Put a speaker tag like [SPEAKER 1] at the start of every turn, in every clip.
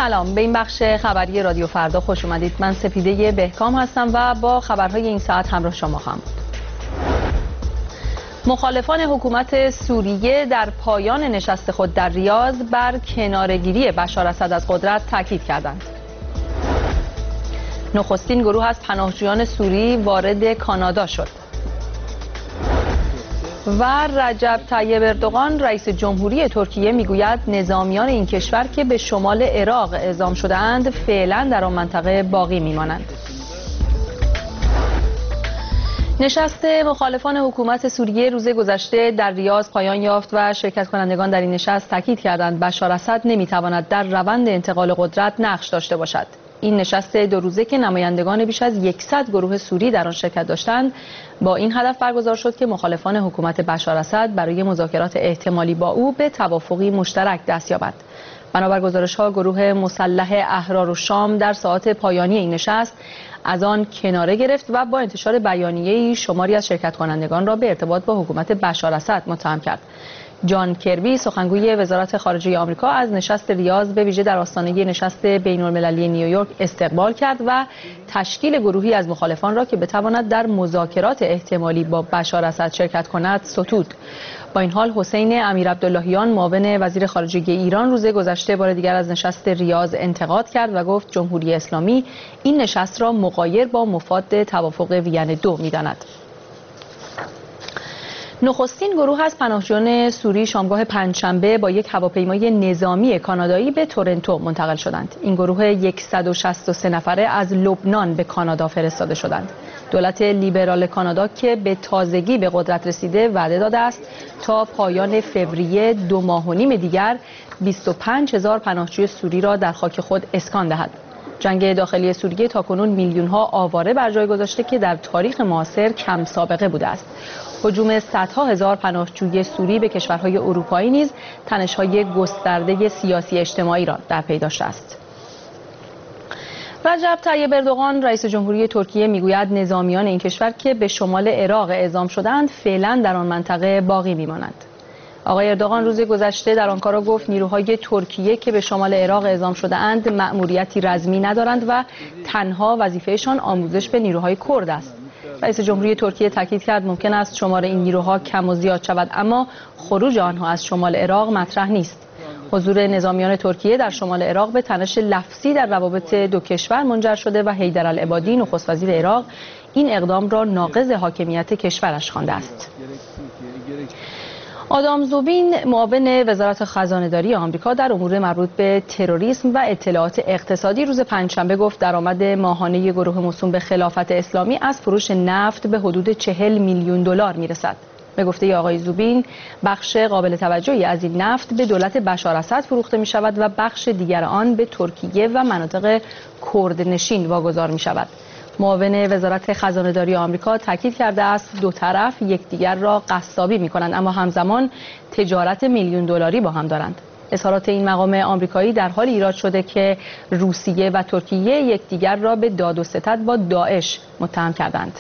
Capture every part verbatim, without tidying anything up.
[SPEAKER 1] سلام، به این بخش خبری رادیو فردا خوش اومدید. من سپیده بهکام هستم و با خبرهای این ساعت همراه شما خواهم بود. مخالفان حکومت سوریه در پایان نشست خود در ریاض بر کناره‌گیری بشار اسد از قدرت تاکید کردند. نخستین گروه از پناهجویان سوری وارد کانادا شد. و رجب طیب اردوغان رئیس جمهوری ترکیه میگوید نظامیان این کشور که به شمال عراق اعزام شده‌اند فعلا در آن منطقه باقی میمانند. نشست مخالفان حکومت سوریه روز گذشته در ریاض پایان یافت و شرکت کنندگان در این نشست تاکید کردند بشار اسد نمیتواند در روند انتقال قدرت نقش داشته باشد. این نشست دو روزه که نمایندگان بیش از صد گروه سوری در آن شرکت داشتند با این هدف برگزار شد که مخالفان حکومت بشار اسد برای مذاکرات احتمالی با او به توافقی مشترک دست یابند. بنابر گزارش‌ها گروه مسلح احرار الشام در ساعات پایانی این نشست از آن کناره گرفت و با انتشار بیانیه‌ای شماری از شرکت کنندگان را به ارتباط با حکومت بشار اسد متهم کرد. جان کربی سخنگوی وزارت خارجه آمریکا از نشست ریاض به ویژه در آستانه نشست بین‌المللی نیویورک استقبال کرد و تشکیل گروهی از مخالفان را که بتواند در مذاکرات احتمالی با بشار اسد شرکت کند ستود. با این حال حسین امیرعبداللهیان معاون وزیر خارجه ایران روز گذشته بار دیگر از نشست ریاض انتقاد کرد و گفت جمهوری اسلامی این نشست را مغایر با مفاد توافق وین دو می‌داند. نخستین گروه از پناهجویان سوری شامگاه پنجشنبه با یک هواپیمای نظامی کانادایی به تورنتو منتقل شدند. این گروه صد و شصت و سه نفره از لبنان به کانادا فرستاده شدند. دولت لیبرال کانادا که به تازگی به قدرت رسیده وعده داده است تا پایان فوریه دو ماه و نیم دیگر بیست و پنج هزار پناهجوی سوری را در خاک خود اسکان دهد. جنگ داخلی سوریه تاکنون میلیون‌ها آواره بر جای گذاشته که در تاریخ معاصر کم سابقه بوده است. هجوم صدها هزار پناهجوی سوری به کشورهای اروپایی نیز تنش‌های گسترده سیاسی اجتماعی را در پی داشته است. رجب طیب اردوغان رئیس جمهوری ترکیه میگوید نظامیان این کشور که به شمال عراق اعزام شده‌اند فعلا در آن منطقه باقی میمانند. آقای اردوغان روز گذشته در آنکارا گفت نیروهای ترکیه که به شمال عراق اعزام شده‌اند مأموریتی رزمی ندارند و تنها وظیفهشان آموزش به نیروهای کرد است. رئیس جمهوری ترکیه تاکید کرد ممکن است شمار این نیروها کم و زیاد شود اما خروج آنها از شمال عراق مطرح نیست. حضور نظامیان ترکیه در شمال عراق به تنش لفظی در روابط دو کشور منجر شده و حیدرالعبادی نخست وزیر عراق این اقدام را ناقض حاکمیت کشورش خوانده است. آدام زوبین معاون وزارت خزانه‌داری آمریکا در امور مربوط به تروریسم و اطلاعات اقتصادی روز پنجشنبه گفت درآمد ماهانه گروه موسوم به خلافت اسلامی از فروش نفت به حدود چهل میلیون دلار میرسد. به گفته آقای زوبین بخش قابل توجهی از این نفت به دولت بشار اسد فروخته می شود و بخش دیگر آن به ترکیه و مناطق کردنشین واگذار می شود. معاون وزارت خزانه‌داری آمریکا تاکید کرده است دو طرف یکدیگر را قصابی می‌کنند اما همزمان تجارت میلیون دلاری با هم دارند. اظهارات این مقام آمریکایی در حال ایراد شده که روسیه و ترکیه یکدیگر را به داد و ستد با داعش متهم کردند.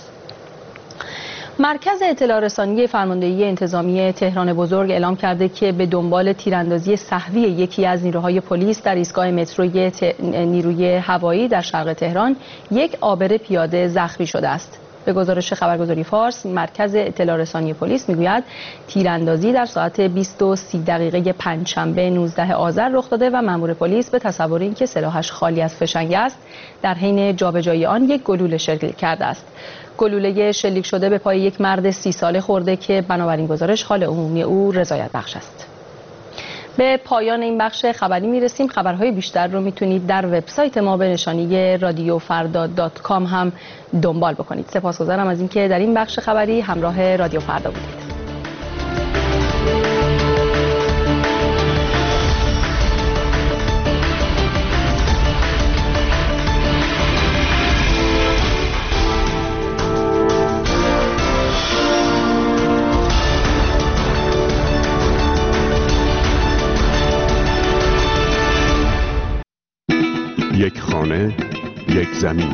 [SPEAKER 1] مرکز اطلاع رسانی فرماندهی انتظامی تهران بزرگ اعلام کرده که به دنبال تیراندازی سهوی یکی از نیروهای پلیس در ایستگاه متروی نیروی هوایی در شرق تهران یک عابر پیاده زخمی شده است. به گزارش خبرگزاری فارس مرکز اطلاع رسانی پلیس میگوید تیراندازی در ساعت بیست و سی دقیقه پنجشنبه نوزدهم آذر رخ داده و مأمور پلیس به تصور اینکه سلاحش خالی از فشنگ است در حین جابجایی آن یک گلوله شلیک کرده است. گلوله شلیک شده به پای یک مرد سی ساله خورده که بنابراین گزارش حال عمومی او رضایت بخش است. به پایان این بخش خبری میرسیم. خبرهای بیشتر رو میتونید در وبسایت ما به نشانی رادیو فردا دات کام هم دنبال بکنید. سپاسگزارم از اینکه در این بخش خبری همراه رادیو فردا بودید.
[SPEAKER 2] یک خانه، یک زمین.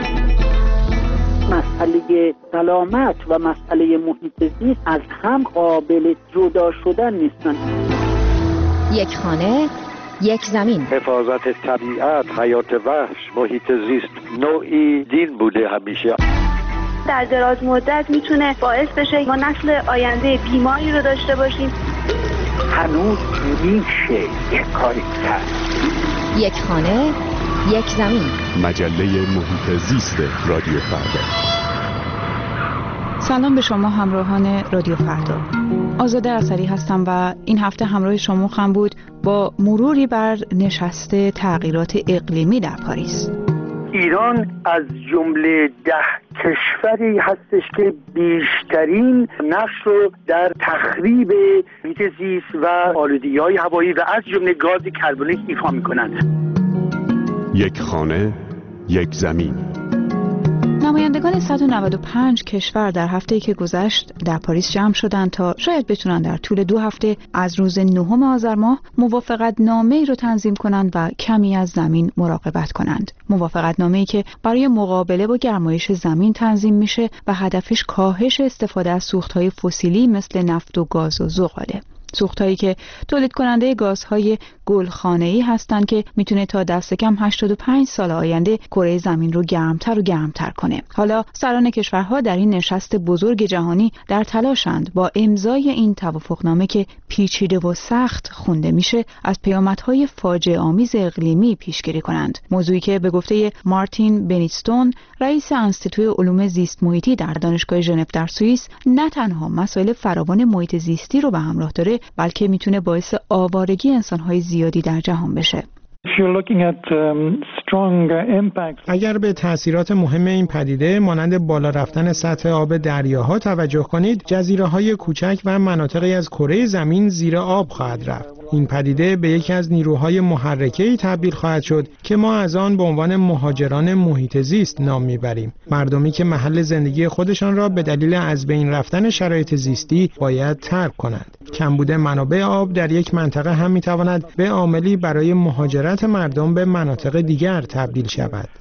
[SPEAKER 3] مسئله سلامت و مسئله محیط زیست از هم قابل جدا شدن نیستند.
[SPEAKER 4] یک خانه، یک زمین.
[SPEAKER 5] حفاظت طبیعت، حیات وحش، محیط زیست نوعی دین بوده همیشه.
[SPEAKER 6] در دراز مدت میتونه باعث بشه ما نسل آینده بیماری رو داشته باشیم.
[SPEAKER 3] هنوز میشه یک کاری کرد.
[SPEAKER 4] یک خانه، یک زمین.
[SPEAKER 2] مجله محیط زیست رادیو فردا.
[SPEAKER 7] سلام به شما همراهان رادیو فردا. آزاده اثری هستم و این هفته همراه شما خواهم بود با مروری بر نشست تغییرات اقلیمی در پاریس.
[SPEAKER 3] ایران از جمله ده کشوری هستش که بیشترین نقش رو در تخریب محیط زیست و آلودگی‌های هوایی و از جمله گاز کربونیک ایفا می‌کنند.
[SPEAKER 2] یک خانه، یک زمین.
[SPEAKER 7] نمایندگان صد و نود و پنج کشور در هفته‌ای که گذشت در پاریس جمع شدند تا شاید بتونن در طول دو هفته از روز نهم آذر ماه موافقت نامه‌ای رو تنظیم کنند و کمی از زمین مراقبت کنند. موافقت نامه‌ای که برای مقابله با گرمایش زمین تنظیم میشه و هدفش کاهش استفاده از سوخت‌های فسیلی مثل نفت و گاز و زغاله. سوختایی که تولید کننده گازهای گلخانه‌ای هستند که میتونه تا دست کم هشتاد و پنج سال آینده کره زمین رو گرمتر و گرمتر کنه. حالا سران کشورها در این نشست بزرگ جهانی در تلاشند با امضای این توافقنامه که پیچیده و سخت خونده میشه از پیامدهای فاجعه آمیز اقلیمی پیشگیری کنند. موضوعی که به گفته مارتین بنیتستون، رئیس انستیتوی علوم زیست محیطی در دانشگاه ژنو در سوئیس، نه تنها مسائل فراوان محیط زیستی رو به همراه داره بلکه میتونه باعث آوارگی انسان‌های زیادی در جهان بشه.
[SPEAKER 8] اگر به تأثیرات مهم این پدیده مانند بالا رفتن سطح آب دریاها توجه کنید، جزیره‌های کوچک و مناطقی از کره زمین زیر آب خواهد رفت. این پدیده به یکی از نیروهای محرکه‌ای تبدیل خواهد شد که ما از آن به عنوان مهاجران محیط زیست نام میبریم. مردمی که محل زندگی خودشان را به دلیل از بین رفتن شرایط زیستی باید ترک کنند. کمبود منابع آب در یک منطقه هم میتواند به عاملی برای مهاجرت مردم به مناطق دیگر تبدیل شود.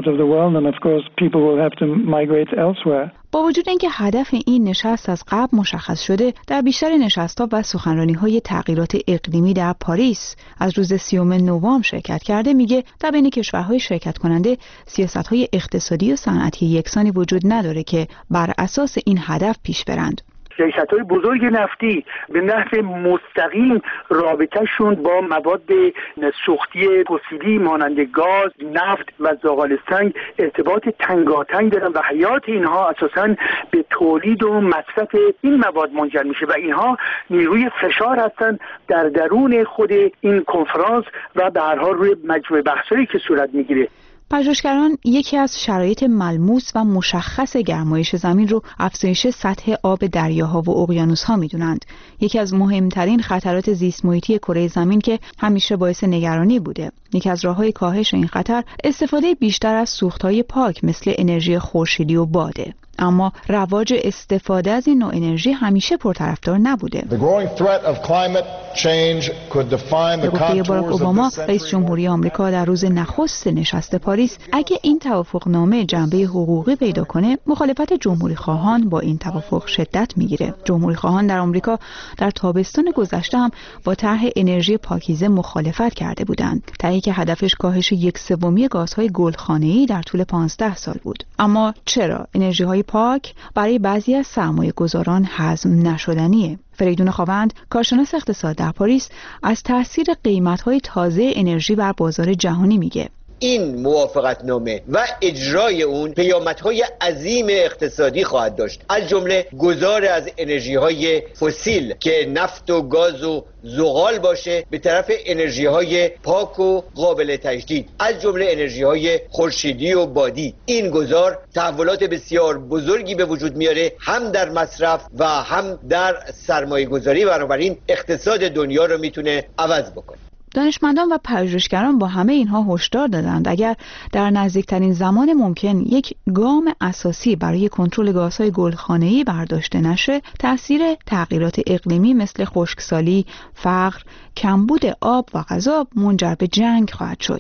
[SPEAKER 7] با وجود اینکه هدف این نشست از قبل مشخص شده، در بیشتر نشست‌ها و سخنرانی‌های تغییرات اقلیمی در پاریس از روز سیوم نوامبر شرکت کرده، میگه در بین کشورهای شرکت کننده سیاست‌های اقتصادی و صنعتی یکسانی وجود نداره که بر اساس این هدف پیش برند.
[SPEAKER 3] شرکت‌های بزرگ نفتی به نحو مستقیم رابطه‌شون با مواد سوختی فسیلی مانند گاز، نفت و زغال سنگ ارتباط تنگاتنگ دارن و حیات اینها اساساً به تولید و مصرف این مواد منجر میشه و اینها نیروی فشار هستن در درون خود این کنفرانس و به هر حال روی مجموعه بحثایی که صورت میگیره.
[SPEAKER 7] پژوهشگران یکی از شرایط ملموس و مشخص گرمایش زمین رو افزایش سطح آب دریاها و اقیانوس‌ها می‌دونند. یکی از مهمترین خطرات زیست محیطی کره زمین که همیشه باعث نگرانی بوده. یکی از راه‌های کاهش این خطر استفاده بیشتر از سوخت‌های پاک مثل انرژی خورشیدی و باده. اما رواج استفاده از این نوع انرژی همیشه پرطرفدار نبوده. به گفته باراک اوباما، رئیس جمهوری آمریکا، در روز نخست نشست پاریس، اگه این توافقنامه جنبه حقوقی پیدا کنه، مخالفت جمهوری خواهان با این توافق شدت میگیره. جمهوری خواهان در آمریکا در تابستان گذشته هم با طرح انرژی پاکیزه مخالفت کرده بودند، طرحی که هدفش کاهش یک سومی گازهای گلخانه‌ای در طول پانزده سال بود. اما چرا انرژی‌های پاک برای بعضی از سرمایه‌گذاران هضم نشدنیه؟ فریدون خاوند، کارشناس اقتصاد در پاریس، از تاثیر قیمت‌های تازه انرژی بر بازار جهانی میگه.
[SPEAKER 9] این موافقتنامه و اجرای اون پیامدهای عظیم اقتصادی خواهد داشت، از جمله گذار از انرژی‌های فسیل که نفت و گاز و زغال باشه به طرف انرژی‌های پاک و قابل تجدید، از جمله انرژی‌های خورشیدی و بادی. این گذار تحولات بسیار بزرگی به وجود میاره، هم در مصرف و هم در سرمایه‌گذاری، بنابراین اقتصاد دنیا رو میتونه عوض بکنه.
[SPEAKER 7] دانشمندان و پژوهشگران با همه اینها هشدار دادند اگر در نزدیکترین زمان ممکن یک گام اساسی برای کنترل گازهای گلخانه‌ای برداشته نشه، تأثیر تغییرات اقلیمی مثل خشکسالی، فقر، کمبود آب و غذا منجر به جنگ خواهد شد.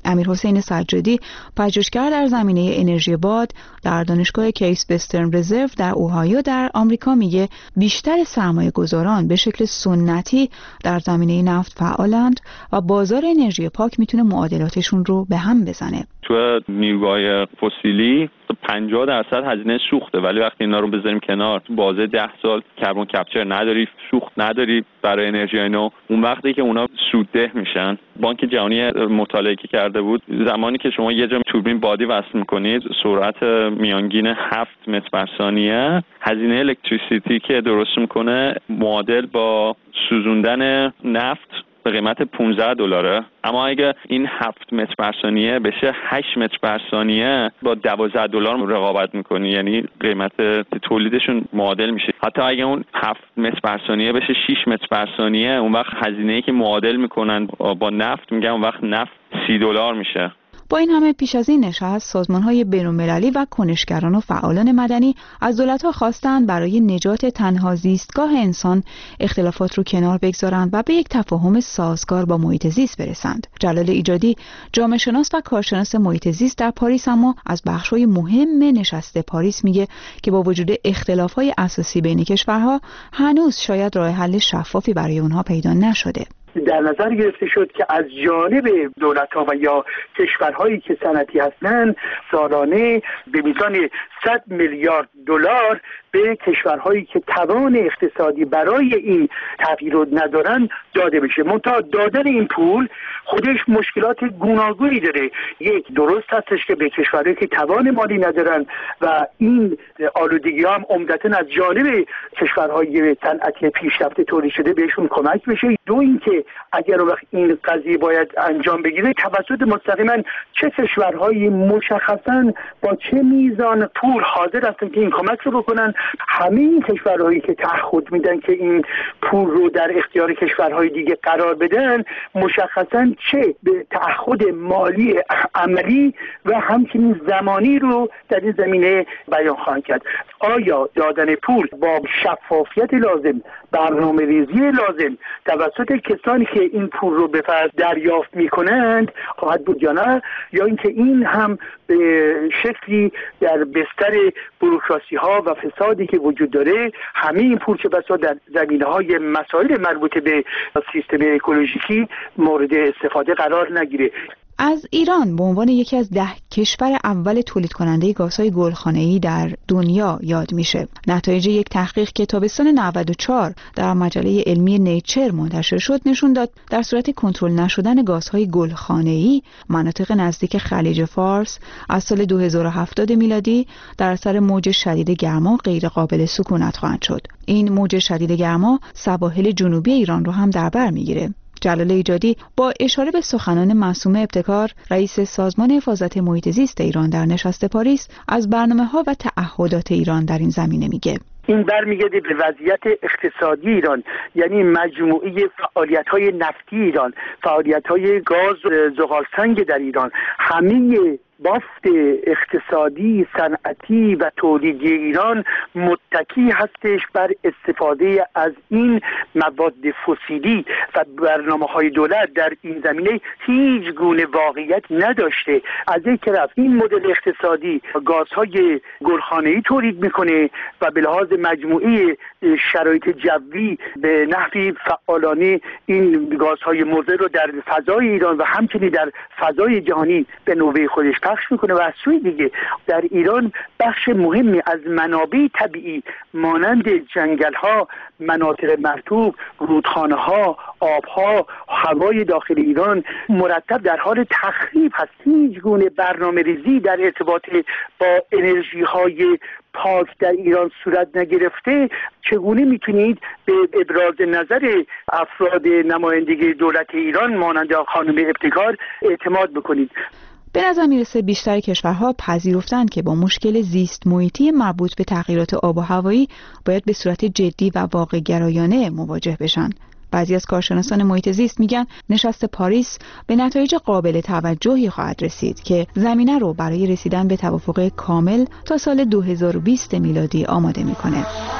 [SPEAKER 7] امیرحسین سجادی، پژوهشگر در زمینه انرژی باد در دانشگاه کیس وسترن رزرو در اوهایو در آمریکا، میگه بیشتر سرمایه گذاران به شکل سنتی در زمینه نفت فعالند و بازار انرژی پاک میتونه معادلاتشون رو به هم بزنه.
[SPEAKER 10] تو نیروگاه فسیلی پنجاه درصد هزینه سوخته، ولی وقتی اینا رو بذاریم کنار، تو بازه ده سال کربن کپچر نداری، سوخت نداری برای انرژی نو، اون وقتی که اونا سودده میشن. بانک جهانی مطالعه که کرده بود، زمانی که شما یه جا توربین بادی وصل میکنید، سرعت میانگین هفت متر بر ثانیه، هزینه الکتریسیتی که درست میکنه معادل با سوزوندن نفت به قیمت پانزده دلاره. اما اگه این هفت متر بر ثانیه بشه هشت متر بر ثانیه، با دوازده دلار رقابت میکنی، یعنی قیمت تولیدشون معادل میشه. حتی اگه اون هفت متر بر ثانیه بشه شش متر بر ثانیه، اون وقت هزینه‌ای که معادل میکنن با نفت، میگم اون وقت نفت سی دلار میشه.
[SPEAKER 7] با این همه پیش از این نشست، سازمان‌های بین‌المللی و کنشگران و فعالان مدنی از دولت‌ها خواستند برای نجات تنها زیستگاه انسان اختلافات رو کنار بگذارند و به یک تفاهم سازگار با محیط زیست برسند. جلال ایجادی، جامعه شناس و کارشناس محیط زیست در پاریس، اما از بخش‌های مهم نشست پاریس میگه که با وجود اختلاف‌های اساسی بین کشورها، هنوز شاید راه حل شفافی برای اونها پیدا نشده.
[SPEAKER 3] در نظر گرفته شد که از جانب دولت‌ها و یا کشورهایی که صنعتی هستند سالانه به میزان صد میلیارد دلار به کشورهایی که توان اقتصادی برای این تغییر رو ندارن داده بشه. منتها دادن این پول خودش مشکلات گوناگونی داره. یک، درست هستش که به کشورهایی که توان مالی ندارن و این آلودگی هم عمدتاً از جانب کشورهای صنعتی پیشرفته تولید شده بهشون کمک بشه. دو، اینکه اگر وقت این قضیه باید انجام بگیره توسط مستقیما چه کشورهایی مشخصاً با چه میزان پول حاضر هستن که این کمک رو بکنن. همه این کشورهایی که تعهد میدن که این پول رو در اختیار کشورهای دیگه قرار بدن، مشخصاً چه به تعهد مالی عملی و همچنین زمانی رو در این زمینه بیان خواهند کرد. آیا دادن پول با شفافیت لازم، برنامه ریزی لازم توسط کسانی که این پول رو به فرض دریافت میکنند خواهد بود یا نه، یا اینکه این هم به شکلی در بستر بوروکراسی ها و فسادی که وجود داره همه این پول چه بسا در زمینه های مسائل مربوط به سیستم اکولوژیکی مورد استفاده قرار نگیره.
[SPEAKER 7] از ایران به عنوان یکی از ده کشور اول تولید کننده گازهای گلخانه‌ای در دنیا یاد میشه. نتایج یک تحقیق که تابستان نود و چهار در مجله علمی نیچر منتشر شد نشون داد در صورت کنترل نشدن گازهای گلخانه‌ای، مناطق نزدیک خلیج فارس از سال دو هزار و هفتاد میلادی در اثر موج شدید گرما غیر قابل سکونت خواهند شد. این موج شدید گرما سواحل جنوبی ایران رو هم در بر میگیره. جلال ایجادی با اشاره به سخنان معصومه ابتکار، رئیس سازمان حفاظت محیط زیست ایران در نشست پاریس، از برنامه‌ها و تعهدات ایران در این زمینه میگه.
[SPEAKER 3] این برمیگرده به وضعیت اقتصادی ایران، یعنی مجموعه فعالیت‌های نفتی ایران، فعالیت‌های گاز زغالسنگ در ایران، همه بافت اقتصادی، صنعتی و تولیدی ایران متکی هستش بر استفاده از این مواد فسیلی و برنامه‌های دولت در این زمینه هیچ گونه واقعیت نداشته. از یک طرف این مدل اقتصادی گازهای گلخانه‌ای تولید میکنه و به لحاظ مجموعی شرایط جوی به نحوی فعالانه این گازهای مضر رو در فضای ایران و همچنین در فضای جهانی به نوبه خودش پخش میکنه و از سوی دیگه در ایران بخش مهمی از منابع طبیعی مانند جنگل‌ها، مناطق مرطوب، رودخانه‌ها، آب‌ها، هوای داخل ایران مرتب در حال تخریب هست. هیچ گونه برنامه‌ریزی در ارتباط با انرژی‌های پاک در ایران صورت نگرفته. چگونه میتونید به ابراز نظر افراد نمایندگی دولت ایران مانند خانم ابتکار اعتماد بکنید؟
[SPEAKER 7] به نظر میرسه بیشتر کشورها پذیرفتند که با مشکل زیست محیطی مربوط به تغییرات آب و هوایی باید به صورت جدی و واقع گرایانه مواجه بشن. بعضی از کارشناسان محیط زیست میگن نشست پاریس به نتایج قابل توجهی خواهد رسید که زمینه رو برای رسیدن به توافق کامل تا سال دو هزار و بیست میلادی آماده میکنه.